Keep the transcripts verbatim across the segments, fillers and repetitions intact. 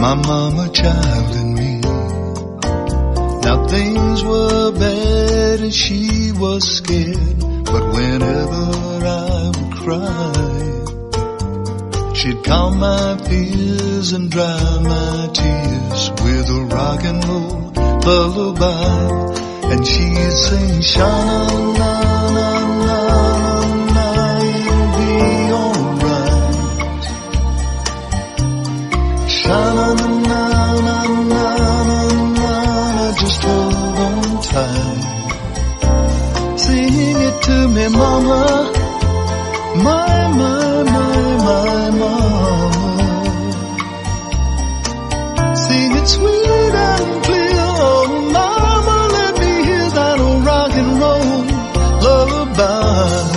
my mama, child, and me. Now things were bad and she was scared, but whenever I would cry, she'd calm my fears and dry my tears with a rock and roll lullaby. And she'd sing, sha-na-na-na-na-na, it'll be alright. Sha-na-na-na-na-na-na, just hold on tight. Sing it to me, mama, my, my, my, my mama. Sing it sweet and clear, oh mama, let me hear that old rock and roll lullaby.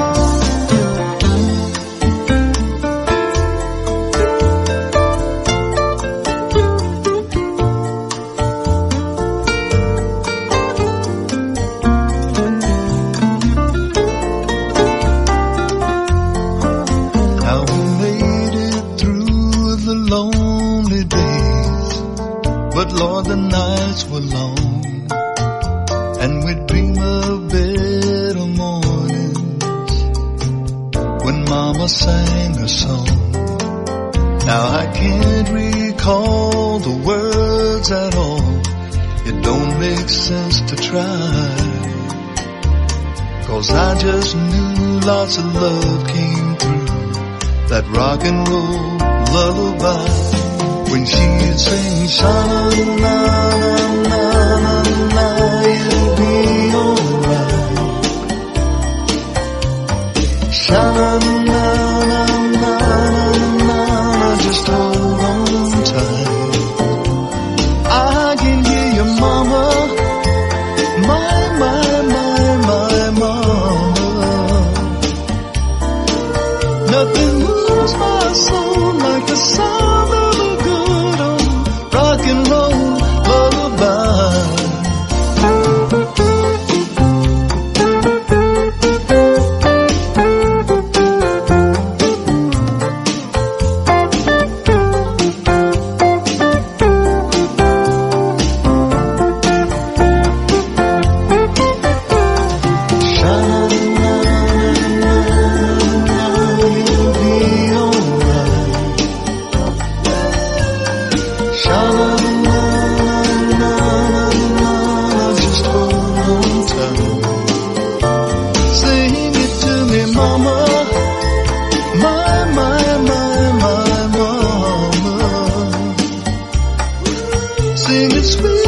Lord, the nights were long, and we'd dream of better mornings when Mama sang a song. Now I can't recall the words at all. It don't make sense to try, 'cause I just knew lots of love came through that rock and roll lullaby. When she'd sing, sha-na-na-na-na-na, it'll be alright. Sha-na-na-na-na-na, just hold on tight. I can hear your mama, my, my, my, my mama. Nothing moves my soul like the sound of rock and roll lullaby. Sing it sweet.